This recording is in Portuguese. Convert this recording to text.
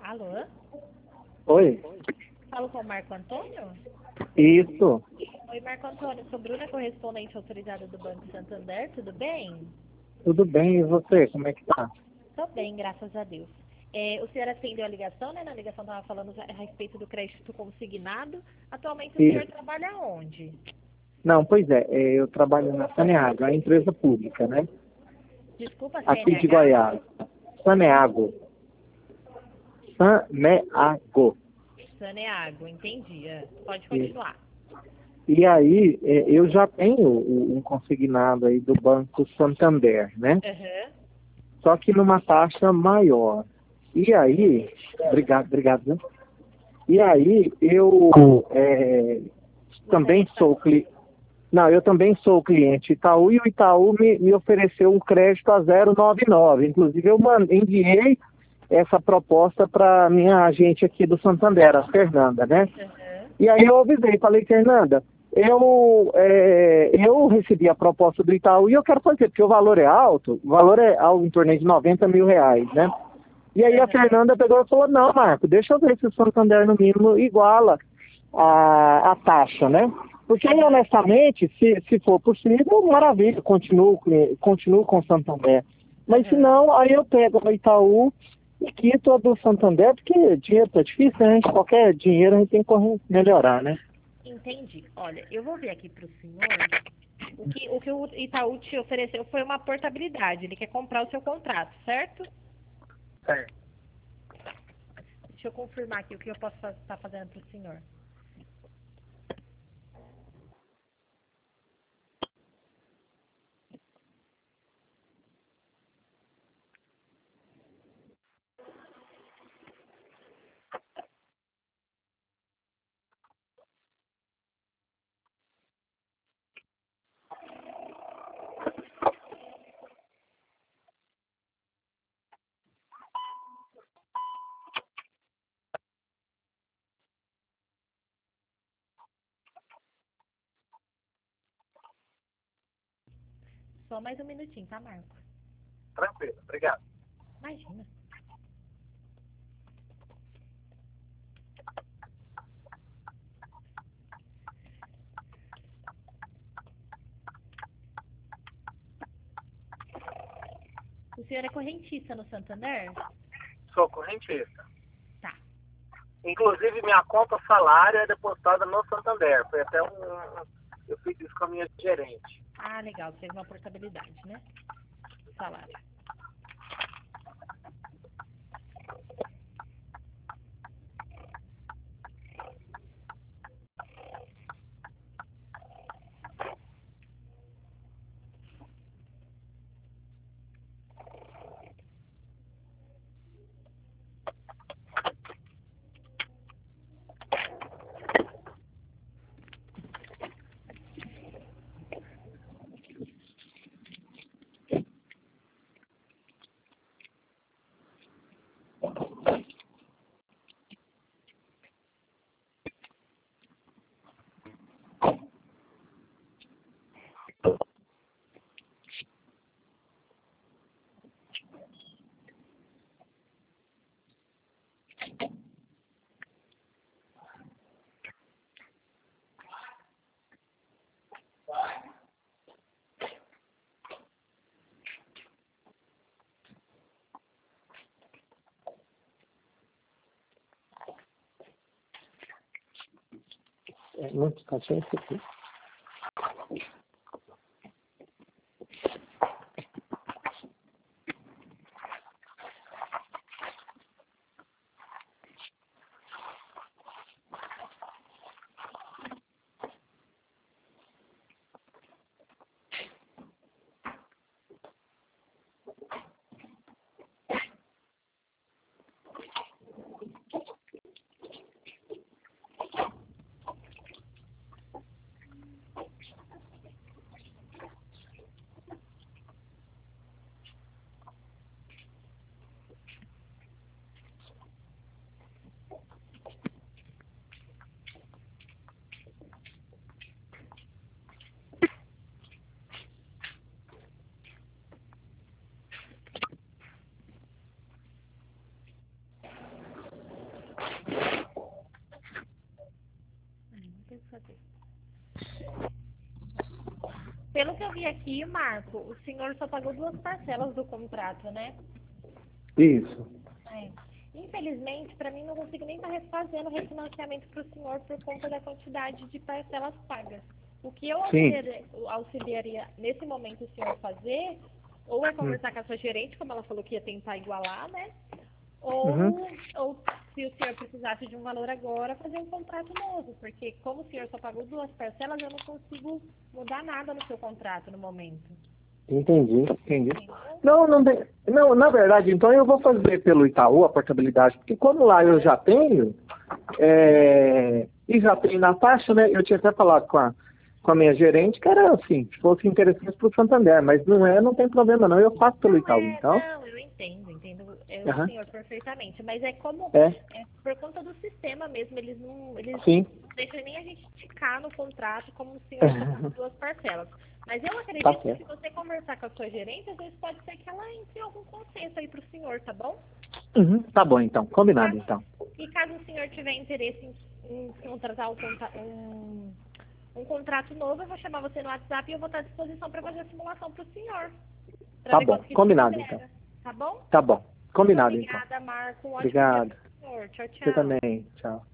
Alô? Oi, Falo com o Marco Antônio? isso, Oi, Marco Antônio, sou Bruna, correspondente autorizada do Banco Santander, tudo bem? tudo bem, e você, como é que tá? Tô bem, graças a Deus. O senhor atendeu a ligação, né? Na ligação estava falando a respeito do crédito consignado. Atualmente o senhor Isso. trabalha onde? Não, pois é, eu trabalho na Saneago, a empresa pública, né? Desculpa, Aqui de CNH? Goiás. Saneago. Saneago. Saneago, entendi. Pode Isso. continuar. E aí, eu já tenho um consignado aí do Banco Santander, né? Aham. Só que numa taxa maior. E aí, obrigado, né? E aí, eu também Gostaria de sou saber. cliente. Não, eu também sou cliente Itaú e o Itaú me ofereceu um crédito a 0,99. Inclusive, enviei essa proposta para minha agente aqui do Santander, a Fernanda, né? Aham. E aí eu avisei, falei, Fernanda, eu recebi a proposta do Itaú e eu quero fazer, porque o valor é alto, o valor é algo em torno de 90 mil reais, né? E aí a Aham. Fernanda pegou e falou, não, Marco, deixa eu ver se o Santander no mínimo iguala a taxa, né? Porque aí, Aham. honestamente, se for possível, maravilha, continuo com o Santander. Mas se Aham. não, aí eu pego no Itaú e quito a do Santander, porque dinheiro tá difícil, né? A gente, qualquer dinheiro a gente tem que melhorar, né? Entendi. Olha, eu vou ver aqui para o senhor. O que o Itaú te ofereceu foi uma portabilidade. Ele quer comprar o seu contrato, certo? Certo. Deixa eu confirmar aqui o que eu posso estar fazendo para o senhor. Só mais um minutinho, tá, Marco? Tranquilo, obrigado. Imagina. O senhor é correntista no Santander? Sou correntista. Tá. Inclusive, minha conta salário é depositada no Santander. Foi até eu fiz isso com a minha gerente. Ah, legal. Teve uma portabilidade, né? Salário. É muito paciência aqui. Pelo que eu vi aqui, Marco, o senhor só pagou 2 parcelas do contrato, né? Isso. É. Infelizmente, para mim, não consigo nem estar fazendo refinanciamento para o senhor por conta da quantidade de parcelas pagas. O que eu Sim. auxiliaria nesse momento o senhor fazer, ou é conversar com a sua gerente, como ela falou que ia tentar igualar, né? Ou se o senhor precisasse de um valor agora, fazer um contrato novo, porque como o senhor só pagou 2 parcelas, eu não consigo mudar nada no seu contrato no momento. Entendi. Não, não, na verdade, então eu vou fazer pelo Itaú a portabilidade, porque como lá eu já tenho, e já tenho na taxa, né? Eu tinha até falado com a minha gerente que era assim, se fosse interessante para o Santander, mas não tem problema não, eu faço pelo Itaú, então. Não, eu entendo o Aham. senhor perfeitamente, mas é como, É, por conta do sistema mesmo, eles não sim. deixam nem a gente ticar no contrato como o senhor só pagou 2 parcelas. Mas eu Tá acredito que se certo. você conversar com a sua gerente, às vezes pode ser que ela entre em algum consenso aí para o senhor, tá bom? Tá bom, então. Combinado, então. E caso o senhor tiver interesse em contratar um contrato novo, eu vou chamar você no WhatsApp e eu vou estar à disposição para fazer a simulação para o senhor. Pra Tá ver bom. quanto que te Combinado, libera, então. tá bom? Tá bom. Muito Combinado, então. obrigada, Marco. Um ótimo dia Obrigado. para o senhor. Tchau, Você tchau. também. Tchau.